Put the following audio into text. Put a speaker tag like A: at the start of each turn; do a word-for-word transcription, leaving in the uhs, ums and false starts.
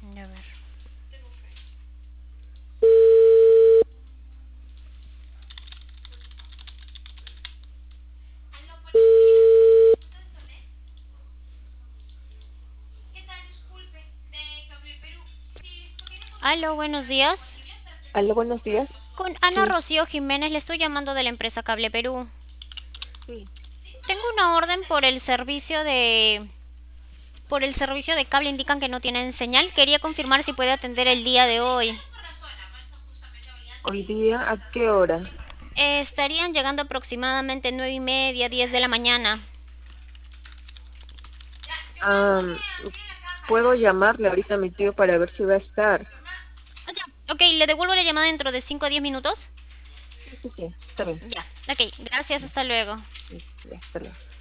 A: A ver. Aló, buenos días.
B: Aló, buenos días.
A: Con Ana
B: Sí,
A: Rocío Jiménez le estoy llamando de la empresa Cable Perú.
B: sí.
A: Tengo una orden por el servicio de por el servicio de cable, indican que no tienen señal. Quería confirmar si puede atender el día de hoy.
B: Hoy día, ¿a qué hora?
A: Eh, estarían llegando aproximadamente nueve y media, diez de la mañana.
B: Am, ¿puedo llamarle ahorita a mi tío para ver si va a estar?
A: Ah, ya. Ok, le devuelvo la llamada dentro de cinco a diez minutos.
B: Sí, sí, sí, está bien.
A: Ya, ok, gracias,
B: Ya,
A: hasta luego.
B: sí, ya, hasta luego.